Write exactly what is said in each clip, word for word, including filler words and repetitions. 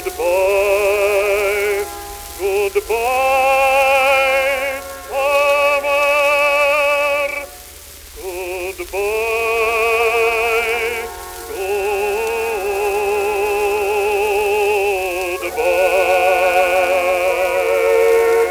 Goodbye, goodbye, summer. Goodbye, goodbye.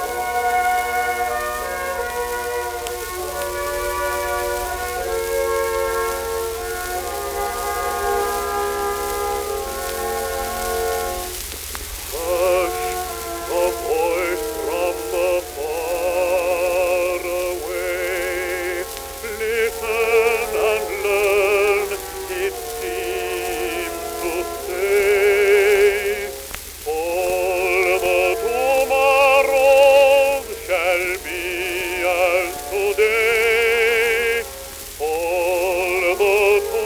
Hush, a voice from the far away. Listen and learn, it seems to say, all the tomorrows shall be as today. All the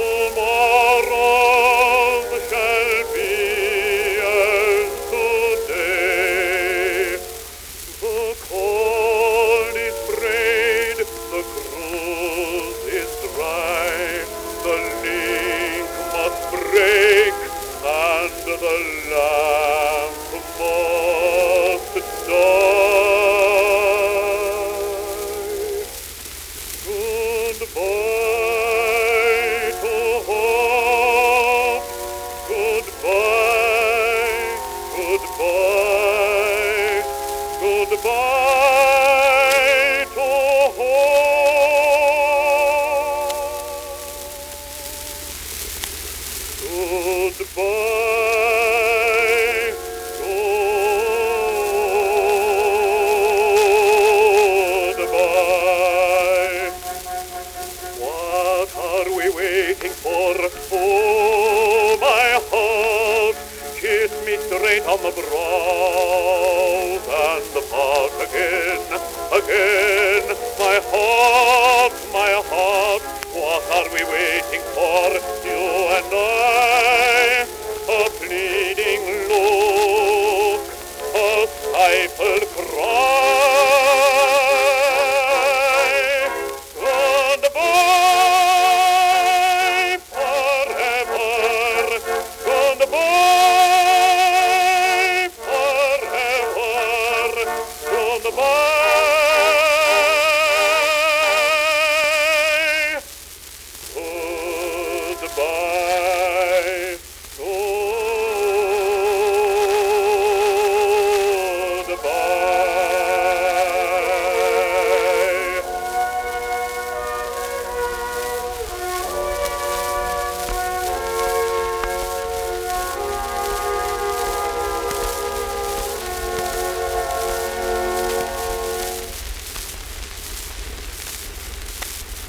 tomorrows shall be as today. The cold is frayed, the cruise is dry, the link must break, and the lamp must die. Goodbye to hope, goodbye, goodbye, goodbye to hope. Goodbye, goodbye. What are we waiting for? Oh, my heart, kiss me straight on the brow and part again, again. My heart, my heart, what are we waiting for? You and I.